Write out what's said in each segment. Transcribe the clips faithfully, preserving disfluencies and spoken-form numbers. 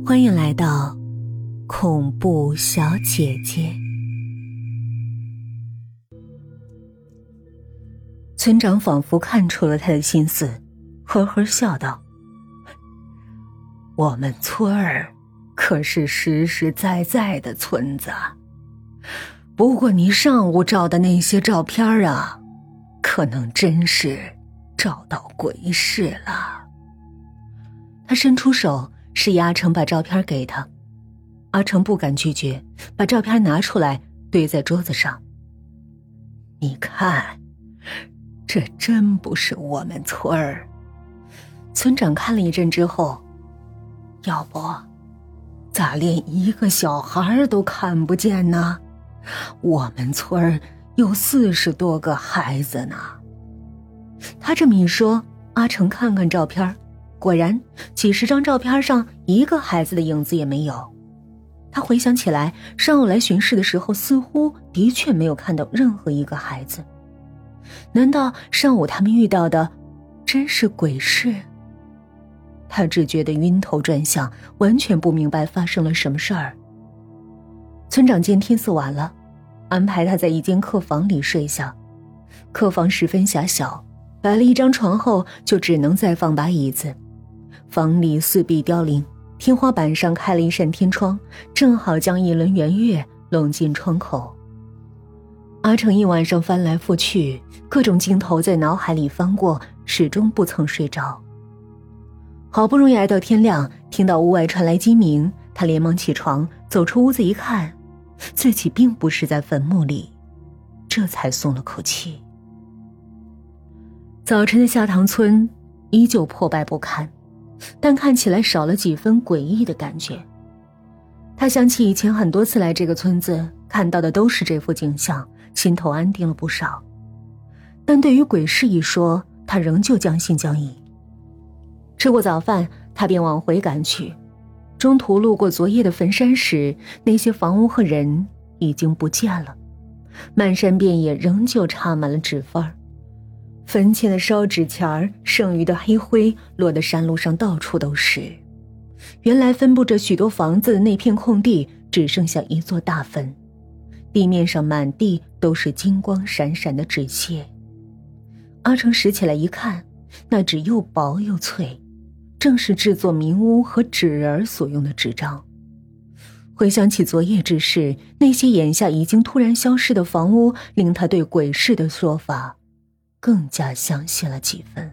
欢迎来到恐怖小姐姐。村长仿佛看出了他的心思，呵呵笑道：我们村儿可是实实在在的村子，不过你上午照的那些照片啊，可能真是照到鬼市了。他伸出手示意阿成把照片给他，阿成不敢拒绝，把照片拿出来堆在桌子上。你看，这真不是我们村儿。村长看了一阵之后，要不咋连一个小孩都看不见呢？我们村儿有四十多个孩子呢。他这么一说，阿成看看照片，果然几十张照片上一个孩子的影子也没有。他回想起来，上午来巡视的时候似乎的确没有看到任何一个孩子。难道上午他们遇到的真是鬼市？他只觉得晕头转向，完全不明白发生了什么事儿。村长见天色晚了，安排他在一间客房里睡下。客房十分狭小，摆了一张床后就只能再放把椅子。房里四壁凋零，天花板上开了一扇天窗，正好将一轮圆月拢进窗口。阿成一晚上翻来覆去，各种镜头在脑海里翻过，始终不曾睡着。好不容易挨到天亮，听到屋外传来鸡鸣，他连忙起床，走出屋子一看，自己并不是在坟墓里，这才松了口气。早晨的下塘村依旧破败不堪，但看起来少了几分诡异的感觉。他想起以前很多次来这个村子，看到的都是这副景象，心头安定了不少。但对于鬼市一说，他仍旧将信将疑。吃过早饭，他便往回赶去。中途路过昨夜的坟山时，那些房屋和人已经不见了，漫山遍野仍旧插满了纸幡。坟前的烧纸钱剩余的黑灰落得山路上到处都是。原来分布着许多房子的那片空地只剩下一座大坟，地面上满地都是金光闪闪的纸屑。阿成拾起来一看，那纸又薄又脆，正是制作民屋和纸人所用的纸张。回想起昨夜之事，那些眼下已经突然消失的房屋，令他对鬼市的说法更加相信了几分。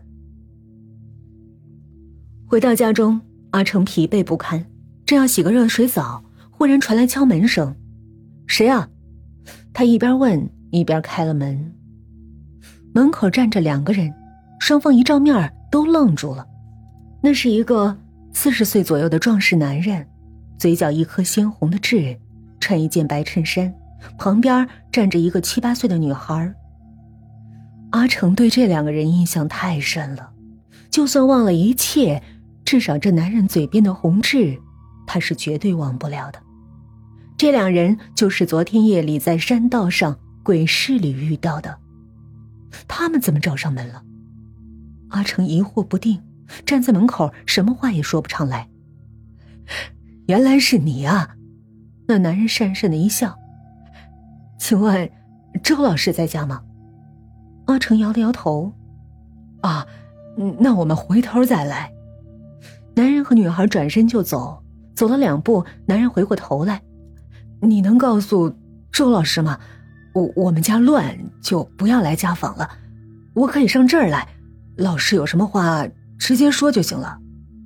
回到家中，阿成疲惫不堪，正要洗个热水澡，忽然传来敲门声。谁啊？他一边问一边开了门。门口站着两个人，双方一照面都愣住了。那是一个四十岁左右的壮实男人，嘴角一颗鲜红的痣，穿一件白衬衫，旁边站着一个七八岁的女孩。阿成对这两个人印象太深了，就算忘了一切，至少这男人嘴边的红痣他是绝对忘不了的。这两人就是昨天夜里在山道上鬼市里遇到的。他们怎么找上门了？阿成疑惑不定，站在门口什么话也说不上来。原来是你啊！那男人讪讪的一笑。请问周老师在家吗？阿成摇了摇头。啊，那我们回头再来。男人和女孩转身就走，走了两步，男人回过头来。你能告诉周老师吗？我我们家乱，就不要来家访了，我可以上这儿来，老师有什么话直接说就行了。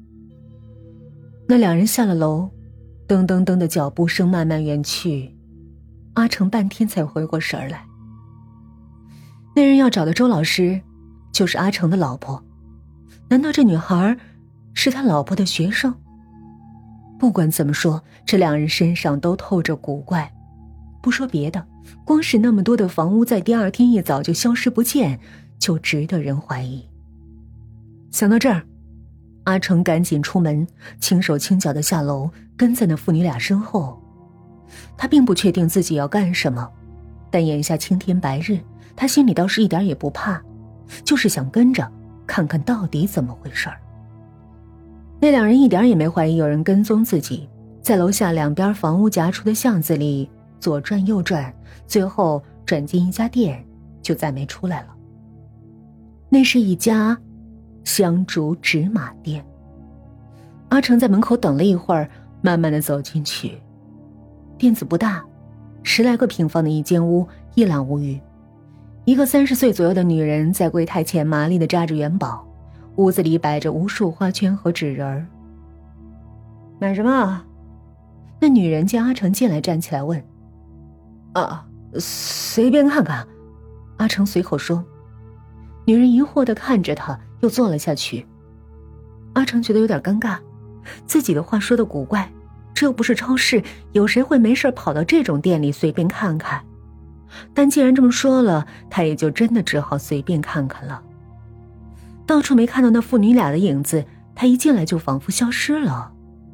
那两人下了楼，噔噔噔的脚步声慢慢远去，阿成半天才回过神来。那人要找的周老师就是阿成的老婆，难道这女孩是他老婆的学生？不管怎么说，这两人身上都透着古怪。不说别的，光是那么多的房屋在第二天一早就消失不见，就值得人怀疑。想到这儿，阿成赶紧出门，轻手轻脚地下楼，跟在那父女俩身后。他并不确定自己要干什么，但眼下青天白日，他心里倒是一点也不怕，就是想跟着看看到底怎么回事儿。那那两人一点也没怀疑有人跟踪自己，在楼下两边房屋夹出的巷子里左转右转，最后转进一家店，就再没出来了。那是一家香烛纸马店。阿成在门口等了一会儿，慢慢地走进去。店子不大，十来个平方的一间屋，一览无余。一个三十岁左右的女人在柜台前麻利地扎着元宝，屋子里摆着无数花圈和纸人儿。买什么？那女人见阿成进来，站起来问。啊，随便看看。阿成随口说。女人疑惑地看着他，又坐了下去。阿成觉得有点尴尬，自己的话说得古怪，这又不是超市，有谁会没事跑到这种店里随便看看？但既然这么说了，他也就真的只好随便看看了。到处没看到那父女俩的影子，他一进来就仿佛消失了。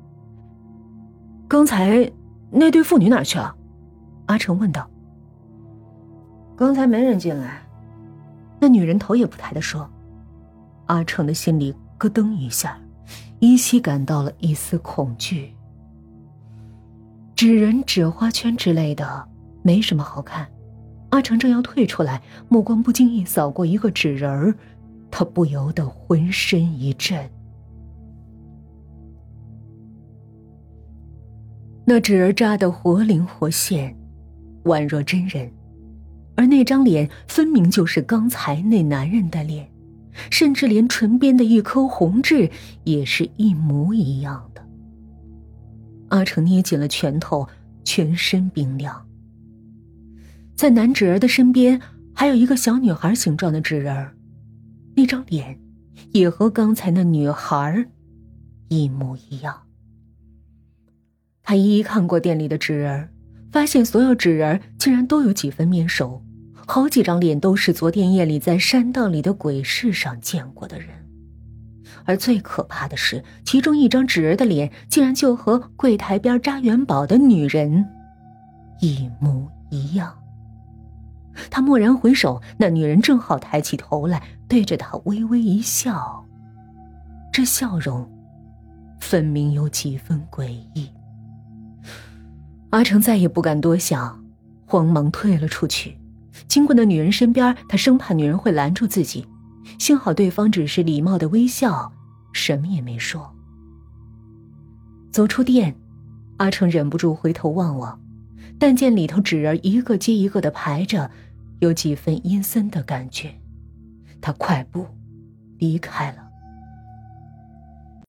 刚才那对父女哪儿去了？阿成问道。刚才没人进来。那女人头也不抬地说。阿成的心里咯噔一下，依稀感到了一丝恐惧。纸人、纸花圈之类的没什么好看，阿成正要退出来，目光不经意扫过一个纸人儿，他不由得浑身一震。那纸人扎得活灵活现，宛若真人，而那张脸分明就是刚才那男人的脸，甚至连唇边的一颗红痣也是一模一样的。阿成捏紧了拳头，全身冰凉。在男纸人的身边还有一个小女孩形状的纸人，那张脸也和刚才那女孩一模一样。他一一看过店里的纸人，发现所有纸人竟然都有几分面熟，好几张脸都是昨天夜里在山道里的鬼市上见过的人。而最可怕的是，其中一张纸人的脸竟然就和柜台边扎元宝的女人一模一样。他蓦然回首，那女人正好抬起头来，对着他微微一笑，这笑容分明有几分诡异。阿成再也不敢多想，慌忙退了出去。经过那女人身边，他生怕女人会拦住自己，幸好对方只是礼貌的微笑，什么也没说。走出店，阿成忍不住回头望望，但见里头纸人一个接一个的排着，有几分阴森的感觉。他快步离开了。